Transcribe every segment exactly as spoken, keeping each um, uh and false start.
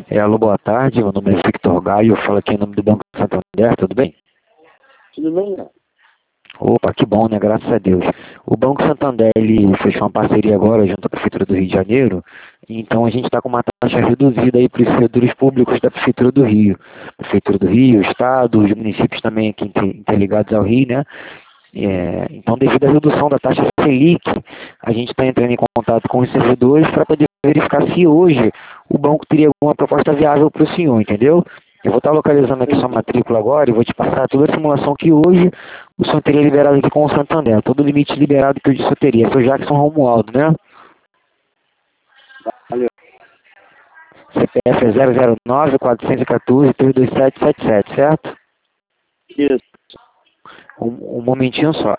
É, alô, boa tarde, meu nome é Victor Gaio, eu falo aqui em nome do Banco Santander, tudo bem? Tudo bem, né? Opa, que bom, né? Graças a Deus. O Banco Santander, ele fechou uma parceria agora junto à Prefeitura do Rio de Janeiro, então a gente está com uma taxa reduzida aí para os servidores públicos da Prefeitura do Rio. Prefeitura do Rio, Estado, os municípios também aqui interligados ao Rio, né? É, então, devido à redução da taxa Selic, a gente está entrando em contato com os servidores para poder verificar se hoje o banco teria alguma proposta viável para o senhor, entendeu? Eu vou estar localizando aqui sua matrícula agora e vou te passar toda a simulação que hoje o senhor teria liberado aqui com o Santander. Todo o limite liberado que hoje o senhor teria. Seu Jackson Romualdo, né? Valeu. C P F é zero zero nove, quatro um quatro, três dois sete sete sete, certo? Isso. Um, um momentinho só.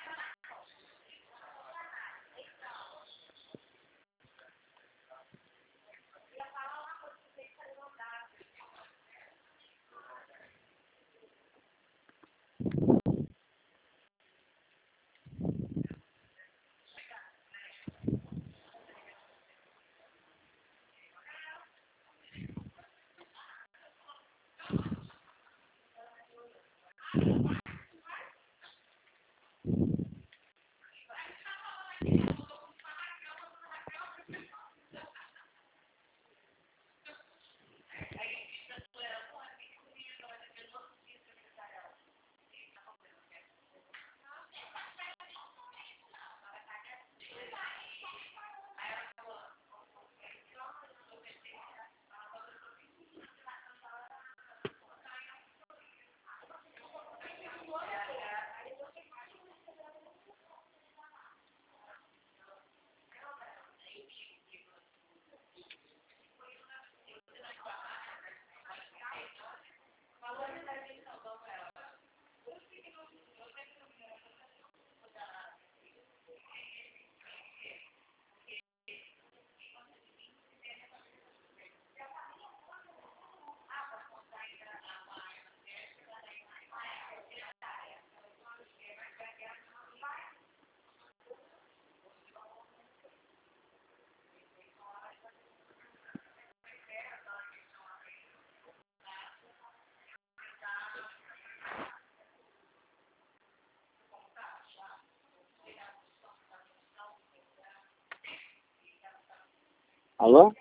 Alô?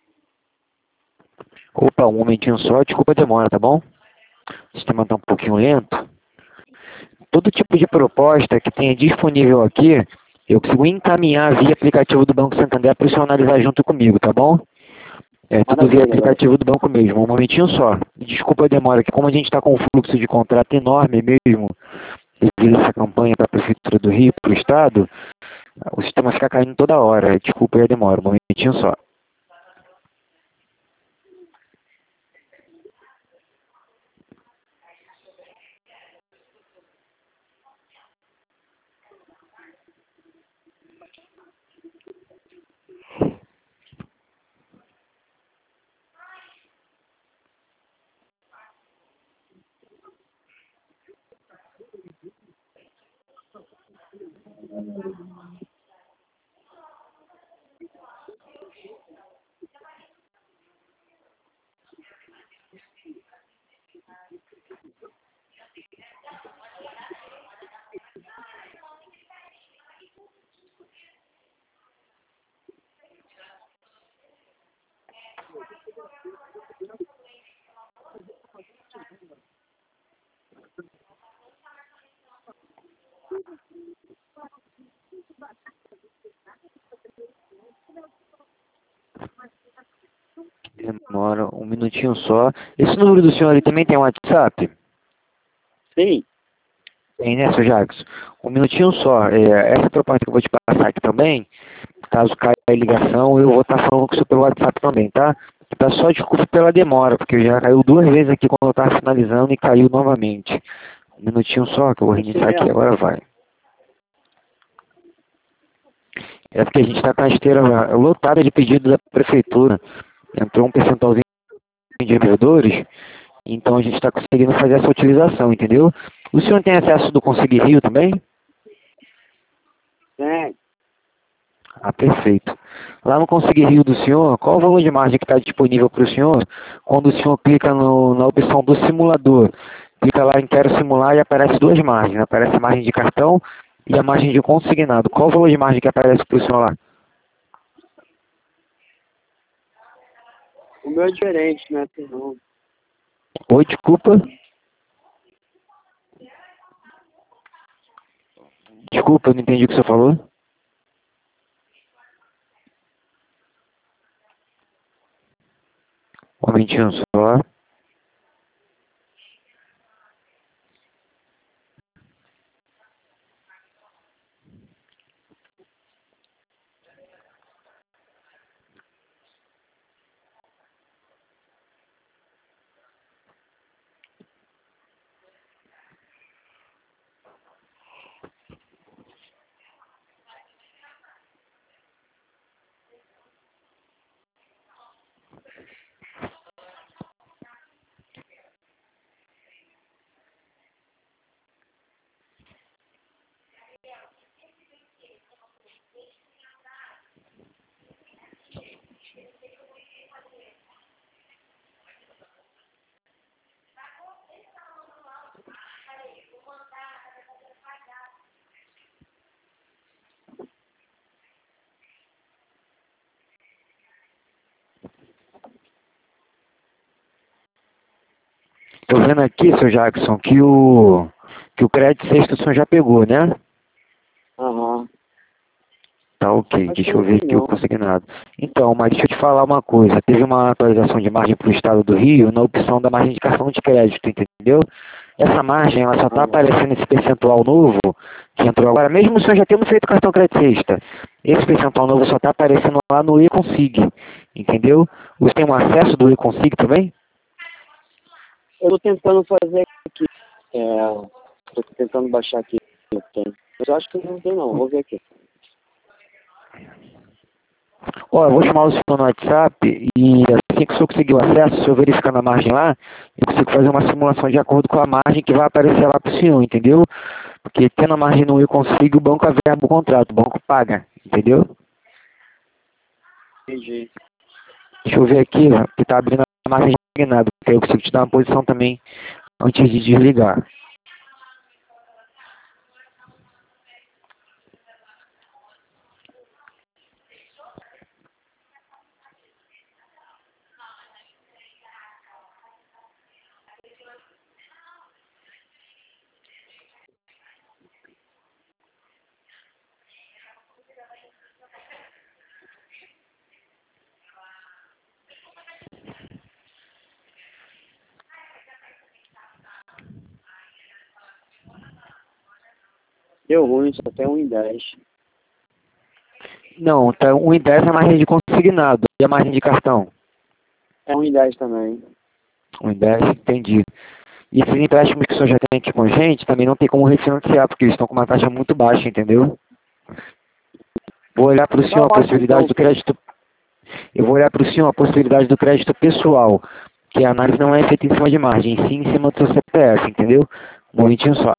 Opa, um momentinho só, desculpa a demora, tá bom? O sistema está um pouquinho lento. Todo tipo de proposta que tenha disponível aqui, eu consigo encaminhar via aplicativo do Banco Santander para o senhor analisar junto comigo, tá bom? É tudo via Maravilha, aplicativo do banco mesmo, um momentinho só. Desculpa a demora, que como a gente está com um fluxo de contrato enorme mesmo, devido a essa campanha para a Prefeitura do Rio, para o Estado, o sistema fica caindo toda hora. Desculpa a demora, um momentinho só. Demora um minutinho só. Esse número do senhor ali também tem WhatsApp? Sim. Tem, né, seu Jackson? Um minutinho só. É, essa proposta que eu vou te passar aqui também, caso caia a ligação, eu vou estar falando com o senhor pelo WhatsApp também, tá? Tá só desculpa pela demora, porque já caiu duas vezes aqui quando eu estava finalizando e caiu novamente. Um minutinho só, que eu vou reiniciar aqui, agora vai. É porque a gente está com a esteira lotada de pedidos da prefeitura. Entrou um percentualzinho de servidores, então a gente está conseguindo fazer essa utilização, entendeu? O senhor tem acesso do Conseguir Rio também? Tem. Ah, perfeito. Lá no Conseguir Rio do senhor, qual o valor de margem que está disponível para o senhor quando o senhor clica no, na opção do simulador? Clica lá em Quero Simular e aparece duas margens. Aparece a margem de cartão e a margem de consignado. Qual o valor de margem que aparece para o senhor lá? O meu é diferente, né? Não. Oi, desculpa. Desculpa, eu não entendi o que você falou. Um momentinho só. Tô vendo aqui, seu Jackson, que o, que o crédito sexto o senhor já pegou, né? Aham. Tá ok, Acho que deixa não eu ver tem aqui o não. consignado. Então, mas deixa eu te falar uma coisa. Teve uma atualização de margem para o estado do Rio na opção da margem de cartão de crédito, entendeu? Essa margem, ela só está Aham. aparecendo esse percentual novo que entrou agora, mesmo o senhor já tendo feito cartão crédito sexta. Esse percentual novo só está aparecendo lá no e-consig, entendeu? Você tem um acesso do e-consig também? Eu tô tentando fazer aqui. É, tô tentando baixar aqui. Eu tenho. Mas eu acho que não tem não. Vou ver aqui. Ó, eu vou chamar o senhor no WhatsApp e assim que o senhor conseguir o acesso, o senhor verificando a margem lá, eu consigo fazer uma simulação de acordo com a margem que vai aparecer lá para o senhor, entendeu? Porque tendo a margem no eu consigo, o banco averba o contrato, o banco paga, entendeu? Entendi. Deixa eu ver aqui, ó, que tá abrindo a margem de nada, porque aí eu consigo te dar uma posição também antes de desligar. Deu ruim, só tem um em dez. Não, tá um e dez é a margem de consignado, e a margem de cartão? É um em dez também. um e dez, entendi. E esses empréstimos que o senhor já tem aqui com a gente, também não tem como refinanciar, porque eles estão com uma taxa muito baixa, entendeu? Vou olhar para o Tá senhor a ótimo, possibilidade então. do crédito, eu vou olhar para o senhor a possibilidade do crédito pessoal, que a análise não é feita em cima de margem, sim em cima do seu C P F, entendeu? Um momentinho só.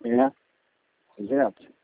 É, exato.